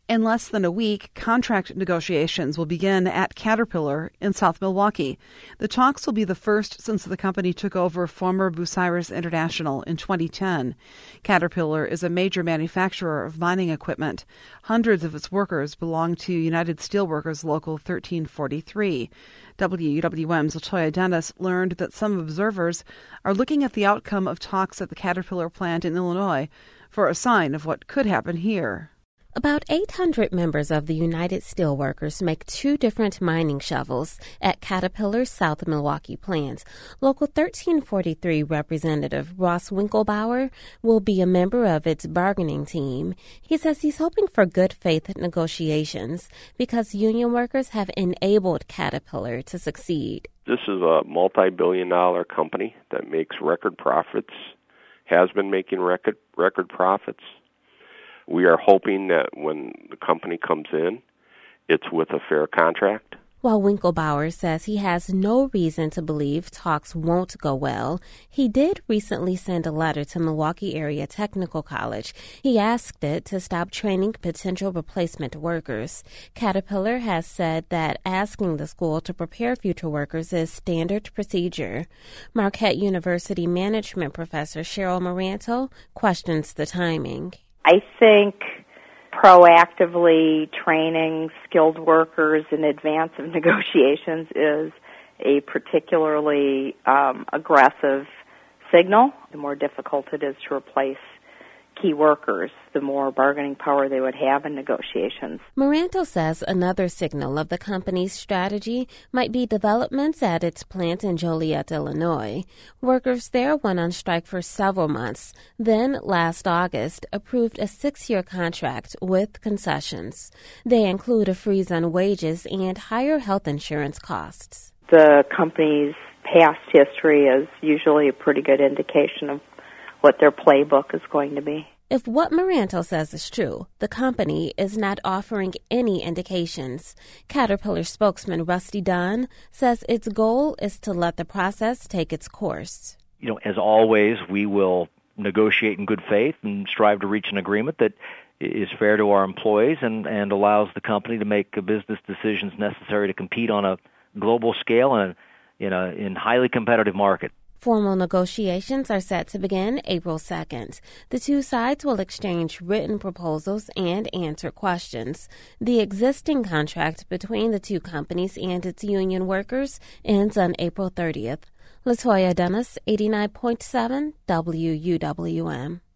In less than a week, contract negotiations will begin at Caterpillar in South Milwaukee. The talks will be the first since the company took over former Bucyrus International in 2010. Caterpillar is a major manufacturer of mining equipment. Hundreds of its workers belong to United Steelworkers Local 1343. WUWM's Latoya Dennis learned that some observers are looking at the outcome of talks at the Caterpillar plant in Illinois for a sign of what could happen here. About 800 members of the United Steelworkers make two different mining shovels at Caterpillar's South Milwaukee plant. Local 1343 Representative Ross Winkelbauer will be a member of its bargaining team. He says he's hoping for good faith negotiations because union workers have enabled Caterpillar to succeed. This is a multi-billion-dollar company that makes record profits, has been making record profits. We are hoping that when the company comes in, it's with a fair contract. While Winkelbauer says he has no reason to believe talks won't go well, he did recently send a letter to Milwaukee Area Technical College. He asked it to stop training potential replacement workers. Caterpillar has said that asking the school to prepare future workers is standard procedure. Marquette University management professor Cheryl Moranto questions the timing. I think proactively training skilled workers in advance of negotiations is a particularly aggressive signal. The more difficult it is to replace key workers, the more bargaining power they would have in negotiations. Moranto says another signal of the company's strategy might be developments at its plant in Joliet, Illinois. Workers there went on strike for several months, then last August approved a 6-year contract with concessions. They include a freeze on wages and higher health insurance costs. The company's past history is usually a pretty good indication of what their playbook is going to be. If what Moranto says is true, the company is not offering any indications. Caterpillar spokesman Rusty Dunn says its goal is to let the process take its course. As always, we will negotiate in good faith and strive to reach an agreement that is fair to our employees and allows the company to make business decisions necessary to compete on a global scale and in highly competitive market. Formal negotiations are set to begin April 2nd. The two sides will exchange written proposals and answer questions. The existing contract between the two companies and its union workers ends on April 30th. Latoya Dennis, 89.7 WUWM.